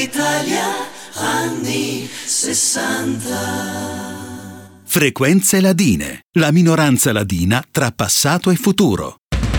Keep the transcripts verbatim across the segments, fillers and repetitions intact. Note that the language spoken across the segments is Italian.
Italia, anni sessanta. Frequenze ladine, la minoranza ladina tra passato e futuro.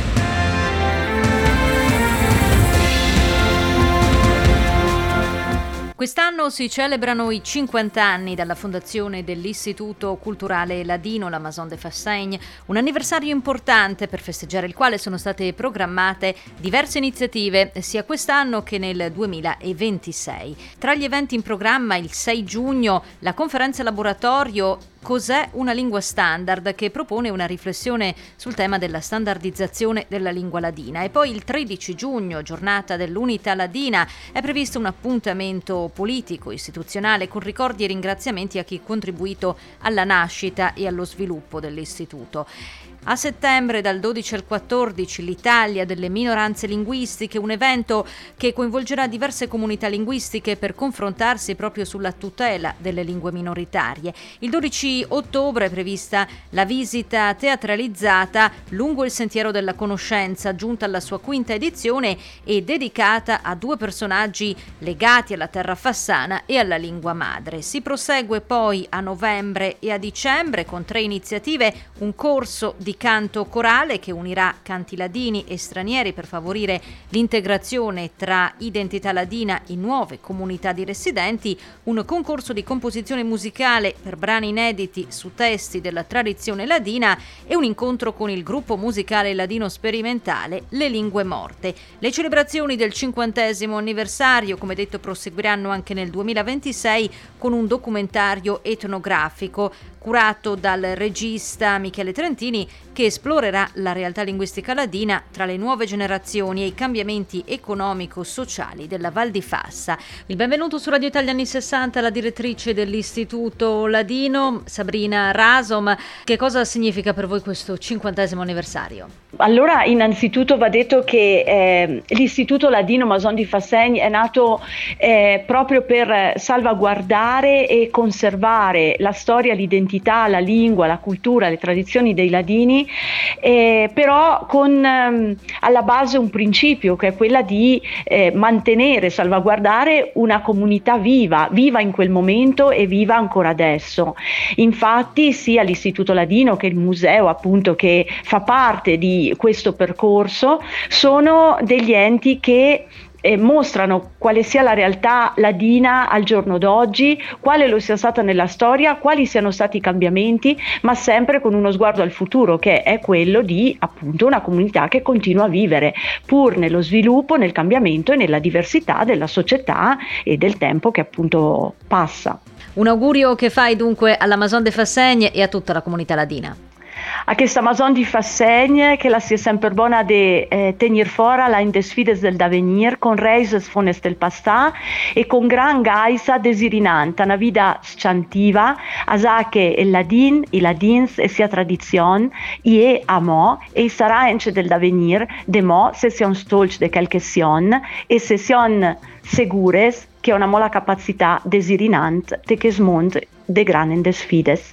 Quest'anno si celebrano i cinquanta anni dalla fondazione dell'Istituto Culturale Ladino, la Maison de Fassaigne, un anniversario importante per festeggiare il quale sono state programmate diverse iniziative sia quest'anno che nel duemilaventisei. Tra gli eventi in programma il sei giugno la conferenza laboratorio Cos'è una lingua standard, che propone una riflessione sul tema della standardizzazione della lingua ladina. E poi il tredici giugno, giornata dell'unità ladina, è previsto un appuntamento politico, istituzionale, con ricordi e ringraziamenti a chi ha contribuito alla nascita e allo sviluppo dell'istituto. A settembre, dal dodici al quattordici, l'Italia delle minoranze linguistiche, un evento che coinvolgerà diverse comunità linguistiche per confrontarsi proprio sulla tutela delle lingue minoritarie. Il dodici ottobre è prevista la visita teatralizzata Lungo il sentiero della conoscenza, giunta alla sua quinta edizione e dedicata a due personaggi legati alla terra fassana e alla lingua madre. Si prosegue poi a novembre e a dicembre con tre iniziative: un corso di canto corale che unirà canti ladini e stranieri per favorire l'integrazione tra identità ladina in nuove comunità di residenti, un concorso di composizione musicale per brani inediti su testi della tradizione ladina e un incontro con il gruppo musicale ladino sperimentale Le Lingue Morte. Le celebrazioni del cinquantesimo anniversario, come detto, proseguiranno anche nel duemilaventisei con un documentario etnografico curato dal regista Michele Trentini, che esplorerà la realtà linguistica ladina tra le nuove generazioni e i cambiamenti economico-sociali della Val di Fassa. Il benvenuto su Radio Italia anni sessanta alla direttrice dell'Istituto Ladino, Sabrina Rasom. Che cosa significa per voi questo cinquantesimo anniversario? Allora, innanzitutto va detto che eh, l'Istituto Ladino Maison de Fassaigne è nato eh, proprio per salvaguardare e conservare la storia, l'identità, la lingua, la cultura, le tradizioni dei ladini, eh, però con ehm, alla base un principio che è quella di eh, mantenere, salvaguardare una comunità viva, viva in quel momento e viva ancora adesso. Infatti sia l'Istituto Ladino che il museo, appunto, che fa parte di questo percorso, sono degli enti che eh, mostrano quale sia la realtà ladina al giorno d'oggi, quale lo sia stata nella storia, quali siano stati i cambiamenti, ma sempre con uno sguardo al futuro, che è quello di, appunto, una comunità che continua a vivere pur nello sviluppo, nel cambiamento e nella diversità della società e del tempo che appunto passa. Un augurio che fai dunque alla Maison de Fassaigne e a tutta la comunità ladina. A questa Maison de Fassaigne che la sia sempre buona de eh, tenir fora la in des fides del d'avenir con reises fones del pastà e con gran gaisa desirinanta una vida sciantiva asa che il ladin, i ladins e sia tradizion ie a mo e sarà ence del d'avenir de mo se sion stolci de qualche sion e se sion segures che una mola capacità desirinant te che smont de gran des fides.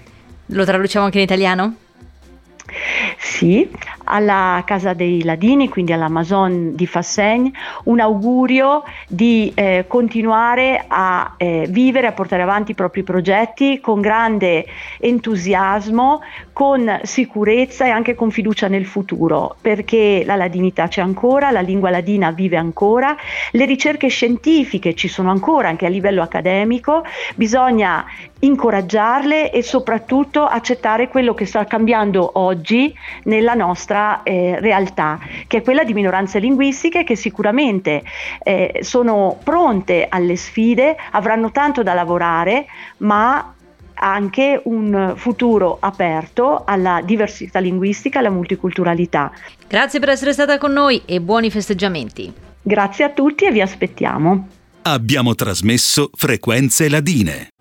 Lo traduciamo anche in italiano? Sì, alla Casa dei Ladini, quindi alla Maison de Fassaigne, un augurio di eh, continuare a eh, vivere, a portare avanti i propri progetti con grande entusiasmo, con sicurezza e anche con fiducia nel futuro, perché la ladinità c'è ancora, la lingua ladina vive ancora, le ricerche scientifiche ci sono ancora anche a livello accademico, bisogna incoraggiarle e soprattutto accettare quello che sta cambiando oggi nella nostra eh, realtà, che è quella di minoranze linguistiche che sicuramente eh, sono pronte alle sfide, avranno tanto da lavorare, ma anche un futuro aperto alla diversità linguistica, alla multiculturalità. Grazie per essere stata con noi e buoni festeggiamenti. Grazie a tutti e vi aspettiamo. Abbiamo trasmesso Frequenze Ladine.